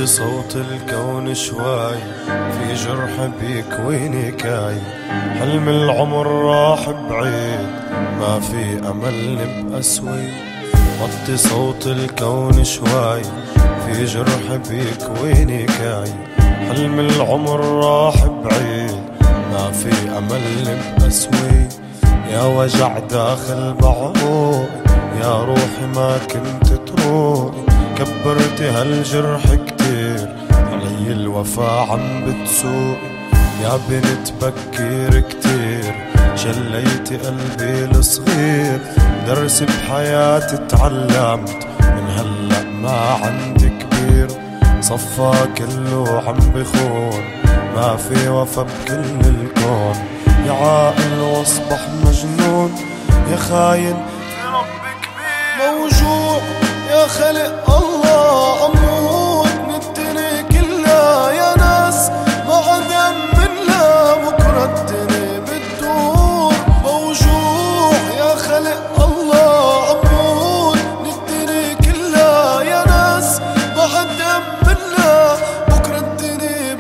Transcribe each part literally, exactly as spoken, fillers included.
صوت الكون شوي في جرح بيكويني كاي. حلم العمر راح بعيد ما في أمل نبقى سوي. وطي صوت الكون شوي في جرح بيكويني كاي. حلم العمر راح بعيد ما في أمل نبقى سوي. يا وجع داخل بعروقي يا روحي ما كنت تروقي. كبرتي هالجرح كتير علي الوفا عم بتسوقي. يا بنت بكير كتير جليتي قلبي الصغير. درس بحياتي تعلمت من هلأ ما عندي كبير. صفا كله عم بخون ما في وفا بكل الكون. يا عاقل واصبح مجنون يا خاين في رب كبير. موجوع يا خلق الله أموت نتني كلها يا ناس ما عدم من لا بكرة الدنيا بتدور. موجوع يا خلق الله أموت نتني كلها يا ناس ما عدم من لا بكرة الدنيا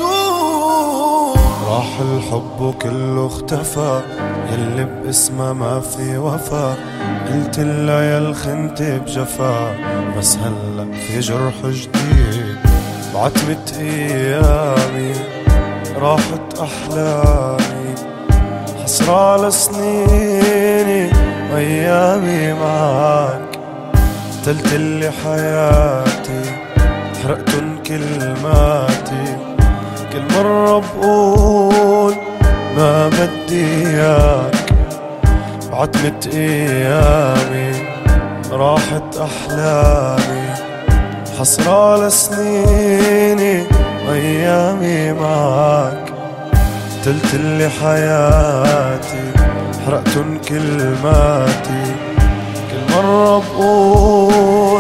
بتدور. راح الحب وكله اختفى يلي باسمه ما في وفا. قلت لها يا الخنت بجفا بس هلأ في جرح جديد. بعتمة ايامي راحت احلامي حسرة على سنيني وايامي معاك. قتلتلي حياتي حرقتن كلماتي. كل مرة بقول ما بدي اياك. بعتمة ايامي راحت احلامي حسرة على سنيني وايامي معاك. قتلتلي حياتي حرقتن كلماتي. كل مرة بقول